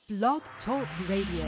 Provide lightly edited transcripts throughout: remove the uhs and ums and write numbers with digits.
Blog Talk Radio.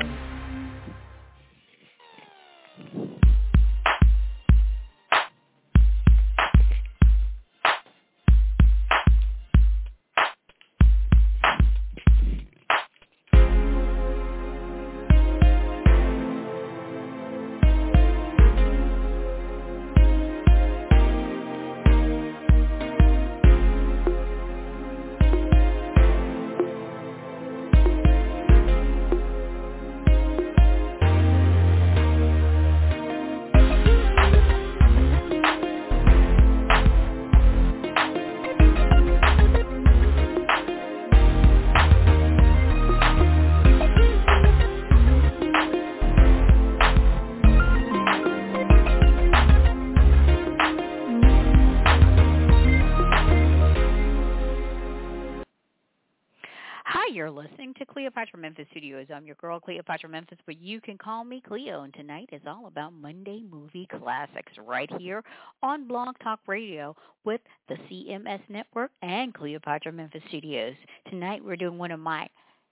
You're listening to Cleopatra Memphis Studios. I'm your girl, Cleopatra Memphis, but you can call me Cleo. And tonight is all about Monday movie classics right here on Blog Talk Radio with the CMS Network and Cleopatra Memphis Studios. Tonight we're doing one of my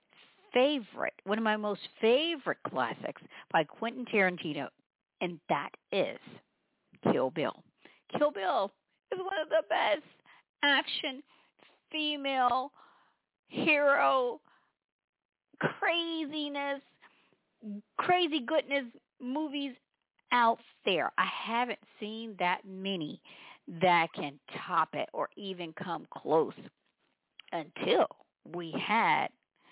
most favorite classics by Quentin Tarantino, and that is Kill Bill. Kill Bill is one of the best action female hero craziness, crazy goodness movies out there. I haven't seen that many that can top it or even come close until we had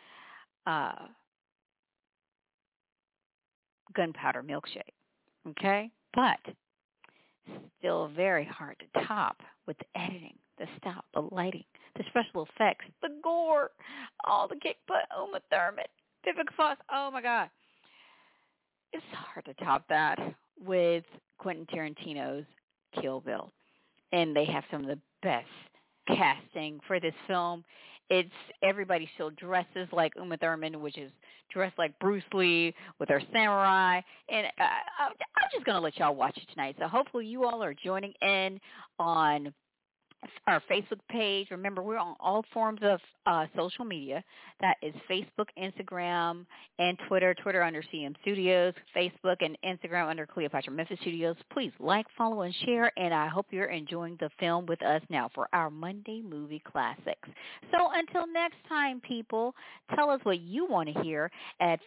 Gunpowder Milkshake. Okay? But still very hard to top with the editing, the style, the lighting, the special effects, the gore, all the kick butt, Uma Thurman, Vivica Fox. Oh, my God. It's hard to top that with Quentin Tarantino's Kill Bill. And they have some of the best casting for this film. It's everybody still dresses like Uma Thurman, which is dressed like Bruce Lee with her samurai. And I'm just going to let y'all watch it tonight. So hopefully you all are joining in on our Facebook page. Remember, we're on all forms of social media. That is Facebook, Instagram, and Twitter. Twitter under CM Studios, Facebook and Instagram under Cleopatra Memphis Studios. Please like, follow, and share, and I hope you're enjoying the film with us now for our Monday movie classics. So until next time, people, tell us what you want to hear at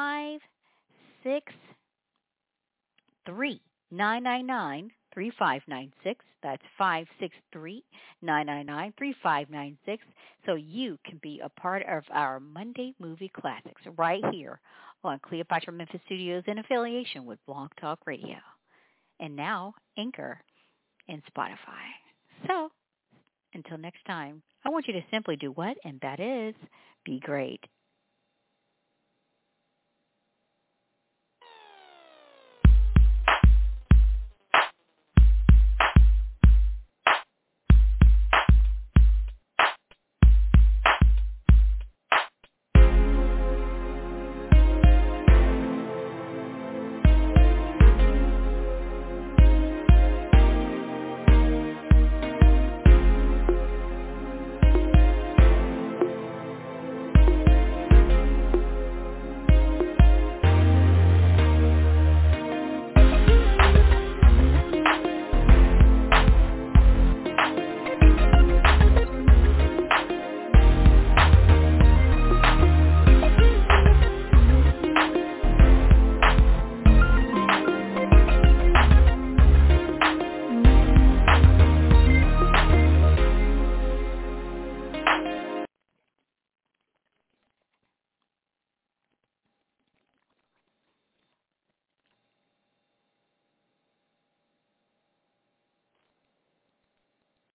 563-999-3596. That's 563-999-3596. So you can be a part of our Monday movie classics right here on Cleopatra Memphis Studios in affiliation with Blog Talk Radio. And now Anchor and Spotify. So until next time, I want you to simply do what? And that is be great.